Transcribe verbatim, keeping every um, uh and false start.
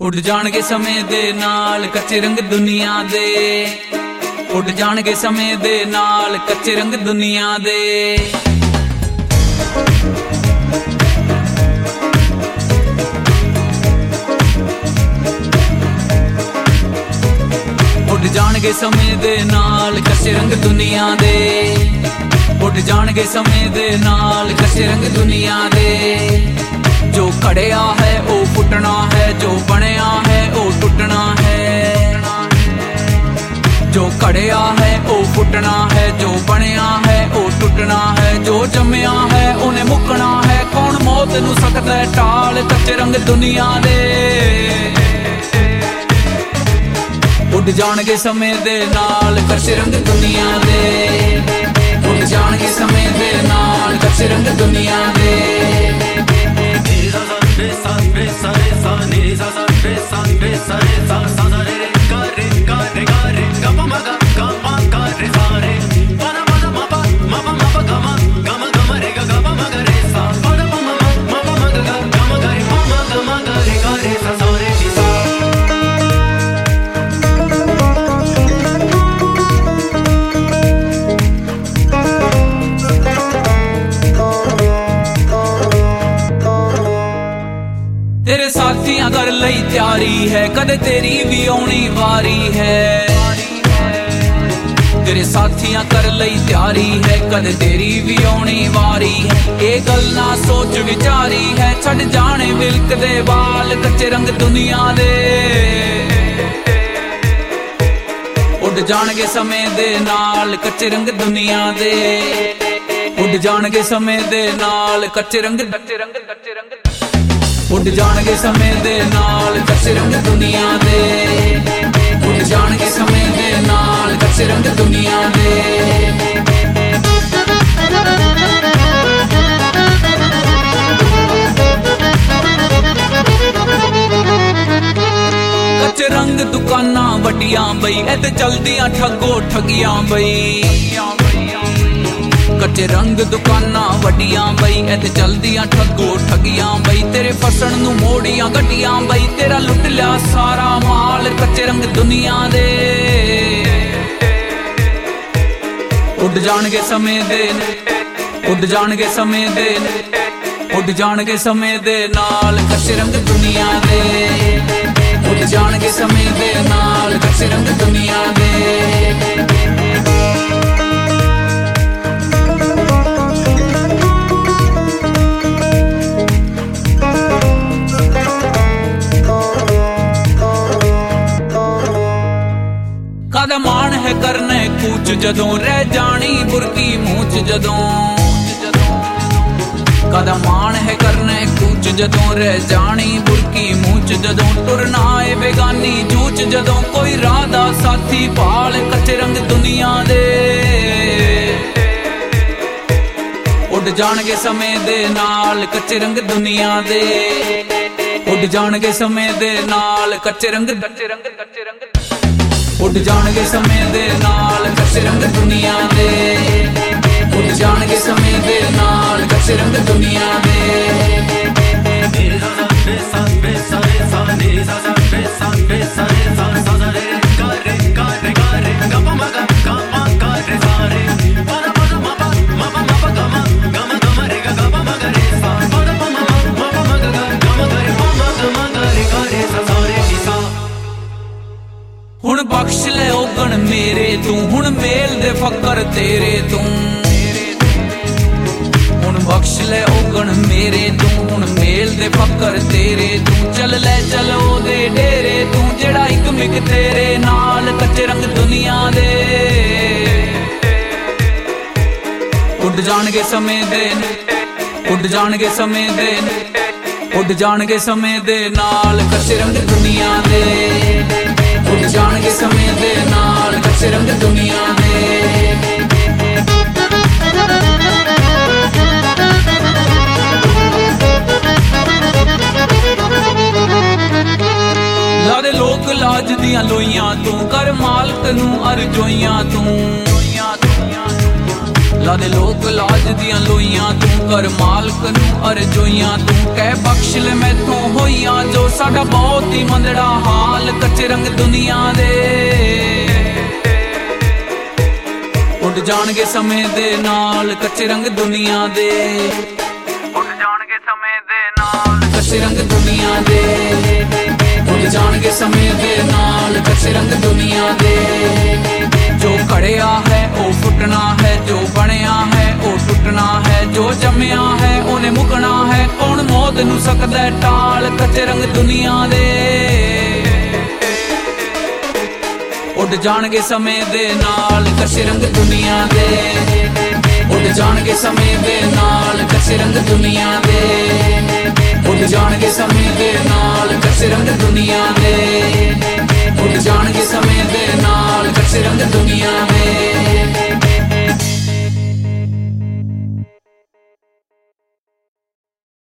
ਉੱਡ ਜਾਣਗੇ ਸਮੇਂ ਦੇ ਨਾਲ ਕੱਚੇ ਰੰਗ ਦੁਨੀਆ ਦੇ, ਉੱਡ ਜਾਣਗੇ ਸਮੇਂ ਦੇ ਨਾਲ ਕੱਚੇ ਰੰਗ ਦੁਨੀਆ ਦੇ। ਉੱਡ ਜਾਣਗੇ ਸਮੇਂ ਦੇ ਨਾਲ ਕੱਚੇ ਰੰਗ ਦੁਨੀਆ ਦੇ, ਉੱਡ ਜਾਣਗੇ ਸਮੇਂ ਦੇ ਨਾਲ ਕੱਚੇ ਰੰਗ ਦੁਨੀਆ ਦੇ। ਜੋ ਖੜਿਆ ਹੈ ਉਹ ਫੁੱਟਣਾ ਹੈ, ਜੋ ਬਣਿਆ ਹੈ ਉਹ ਟੁੱਟਣਾ ਹੈ। ਜੋ ਖੜਿਆ ਹੈ ਉਹ ਫੁੱਟਣਾ ਹੈ, ਜੋ ਬਣਿਆ ਹੈ ਉਹ ਟੁੱਟਣਾ ਹੈ। ਜੋ ਜੰਮਿਆ ਹੈ ਉਹਨੇ ਮੁੱਕਣਾ ਹੈ, ਕੌਣ ਮੌਤ ਨੂੰ ਸਕਦਾ ਹੈ ਟਾਲ ਕੱਚੇ ਰੰਗ ਦੁਨੀਆ ਦੇ। ਉੱਡ ਜਾਣਗੇ ਸਮੇਂ ਦੇ ਨਾਲ ਕੱਚੇ ਰੰਗ ਦੁਨੀਆ ਦੇ, ਉੱਡ ਜਾਣਗੇ ਸਮੇਂ ਦੇ ਨਾਲ ਕੱਚੇ ਰੰਗ ਦੁਨੀਆ ਦੇ। तेरे साथियां कर लई तैयारी है, कदे तेरी भी आउणी वारी है। तेरे साथियां कर लई तैयारी है, कदे तेरी भी आउणी वारी है। ये गल ना सोच विचारी है, छड़ जाने विलक दे वाल कच्चे रंग दुनिया दे। उड़ जाणगे समय दे नाल कच्चे रंग दुनिया दे, उड़ जाणगे समय दे नाल कच्चे रंग कच्चे रंग कच्चे रंग। ਉੱਡ ਜਾਣਗੇ ਸਮੇਂ ਦੇ ਨਾਲ ਕੱਚੇ ਰੰਗ ਦੁਨੀਆ ਦੇ, ਉੱਡ ਜਾਣਗੇ ਸਮੇਂ ਦੇ ਨਾਲ ਕੱਚੇ ਰੰਗ ਦੁਨੀਆ ਦੇ। ਕੱਚੇ ਰੰਗ ਦੁਕਾਨਾਂ ਵੱਡੀਆਂ ਬਈ, ਇੱਥੇ ਚਲਦੀਆਂ ਠੱਗੋ ਠੱਗੀਆਂ ਬਈ। ਕੱਚੇ ਰੰਗ ਦੁਕਾਨਾਂ ਵੱਡੀਆਂ ਬਈ, ਇੱਥੇ ਚਲਦੀਆਂ ਠੱਗੋ ਠੱਗੀਆਂ ਬਈ। ਤੇਰੇ ਫਸਣ ਨੂੰ ਮੋੜੀਆਂ ਗੱਡੀਆਂ ਬਈ, ਤੇਰਾ ਲੁੱਟ ਲਿਆ ਸਾਰਾ ਮਾਲ ਕੱਚੇ ਰੰਗ ਦੁਨੀਆ ਦੇ। ਉੱਡ ਜਾਣਗੇ ਸਮੇਂ ਦੇ, ਉੱਡ ਜਾਣਗੇ ਸਮੇਂ ਦੇ, ਉੱਡ ਜਾਣਗੇ ਸਮੇਂ ਦੇ ਨਾਲ ਕੱਚੇ ਰੰਗ ਦੁਨੀਆ ਦੇ, ਉੱਡ ਜਾਣਗੇ ਸਮੇਂ ਦੇ ਨਾਲ ਕੱਚੇ ਰੰਗ ਦੁਨੀਆ ਦੇ। ਕਾਹਦਾ ਮਾਣ ਹੈ ਕਰਨੇ ਕੂਚ, ਜਦੋਂ ਰਹਿ ਜਾਣੀ ਬੁਰਕੀ ਮੂੰਹ ਚ ਜਦੋਂ। ਕਾਹਦਾ ਮਾਣ ਹੈ ਕਰਨੇ ਕੂਚ, ਜਦੋਂ ਰਹਿ ਜਾਣੀ ਬੁਰਕੀ ਮੂੰਹ ਚ ਜਦੋਂ। ਟੁਰਨਾ ਏ ਬੇਗਾਨੀ ਜੂਚ, ਜਦੋਂ ਕੋਈ ਰਾਹ ਦਾ ਸਾਥੀ ਭਾਲ ਕੱਚੇ ਰੰਗ ਦੁਨੀਆ ਦੇ। ਉੱਡ ਜਾਣਗੇ ਸਮੇਂ ਦੇ ਨਾਲ ਕੱਚੇ ਰੰਗ ਦੁਨੀਆ ਦੇ, ਉੱਡ ਜਾਣਗੇ ਸਮੇਂ ਦੇ ਨਾਲ ਕੱਚੇ ਰੰਗ ਕੱਚੇ ਰੰਗ ਕੱਚੇ ਰੰਗ। ਉੱਡ ਜਾਣਗੇ ਸਮੇਂ ਦੇ ਨਾਲ ਕੱਚੇ ਰੰਗ ਦੁਨੀਆ ਦੇ, ਉੱਡ ਜਾਣਗੇ ਸਮੇਂ ਦੇ ਨਾਲ ਕੱਚੇ ਰੰਗ ਦੁਨੀਆ ਦੇ। ਹੁਣ ਬਖਸ਼ ਲੈ ਔਗਣ ਮੇਰੇ ਤੂੰ, ਹੁਣ ਮੇਲ ਦੇ ਫਕਰ ਤੇਰੇ ਤੂੰ। ਹੁਣ ਬਖਸ਼ ਲੈ ਔਗਣ ਮੇਰੇ ਤੂੰ, ਹੁਣ ਮੇਲ ਦੇ ਫਕਰ ਤੇਰੇ ਤੂੰ। ਚੱਲ ਲੈ ਚੱਲ ਉਹਦੇ ਡੇਰੇ ਤੂੰ, ਜਿਹੜਾ ਇੱਕ ਮਿਕ ਤੇਰੇ ਨਾਲ ਕੱਚੇ ਰੰਗ ਦੁਨੀਆ ਦੇ। ਉੱਡ ਜਾਣਗੇ ਸਮੇਂ ਦੇ, ਉੱਡ ਜਾਣਗੇ ਸਮੇਂ ਦੇ, ਉੱਡ ਜਾਣਗੇ ਸਮੇਂ ਦੇ ਨਾਲ ਕੱਚੇ ਰੰਗ ਦੁਨੀਆ ਦੇ, ਉੱਡ ਜਾਣਗੇ ਸਮੇਂ ਦੇ ਨਾਲ ਕੱਚੇ ਰੰਗ ਦੁਨੀਆ ਦੇ। ਲਾ ਦੇ ਲੋਕ ਲਾਜ ਦੀਆਂ ਲੋਈਆਂ ਤੂੰ, ਕਰ ਮਾਲਕ ਨੂੰ ਅਰਜ਼ੋਈਆਂ ਤੂੰ। ਲਾ ਦੇ ਲੋਕ ਲਾਜ ਦੀਆਂ ਲੋਈਆਂ, ਤੂੰ ਕਰ ਮਾਲਕ ਨੂੰ ਅਰਜ਼ੋਈਆਂ, ਤੂੰ ਕਹਿ ਬਖਸ਼ ਲੈ ਮੈਥੋਂ ਹੋਈਆਂ ਜੋ ਸਾਡਾ ਬਹੁਤ ਹੀ ਮੰਦੜਾ ਹਾਲ ਕੱਚੇ ਰੰਗ ਦੁਨੀਆ ਦੇ। ਉੱਡ ਜਾਣਗੇ ਸਮੇਂ ਦੇ ਨਾਲ ਕੱਚੇ ਰੰਗ ਦੁਨੀਆ ਦੇ, ਉੱਡ ਜਾਣਗੇ ਸਮੇਂ ਦੇ ਨਾਲ ਕੱਚੇ ਰੰਗ ਦੁਨੀਆ ਦੇ, ਉੱਡ ਜਾਣਗੇ ਸਮੇਂ ਦੇ ਨਾਲ ਕੱਚੇ ਰੰਗ ਦੁਨੀਆ ਦੇ। ਜੋ ਘੜਿਆ ਹੈ ਉਹ ਫੁੱਟਣਾ ਹੈ, ਜੋ ਬਣਿਆ ਹੈ ਉਹ ਟੁੱਟਣਾ ਹੈ, ਜੋ ਜੰਮਿਆ ਹੈ ਉਹਨੇ ਮੁੱਕਣਾ ਹੈ, ਕੌਣ ਮੌਤ ਨੂੰ ਸਕਦਾ ਟਾਲ ਕੱਚੇ ਰੰਗ ਦੁਨੀਆ ਦੇ। ਉੱਡ ਜਾਣਗੇ ਸਮੇਂ ਦੇ ਨਾਲ ਕੱਚੇ ਰੰਗ ਦੁਨੀਆ ਦੇ, ਉੱਡ ਜਾਣਗੇ ਸਮੇਂ ਦੇ ਨਾਲ ਕੱਚੇ ਰੰਗ ਦੁਨੀਆ ਦੇ, ਉੱਡ ਜਾਣਗੇ ਸਮੇਂ ਦੇ ਨਾਲ ਕੱਚੇ ਰੰਗ ਦੁਨੀਆ ਦੇ।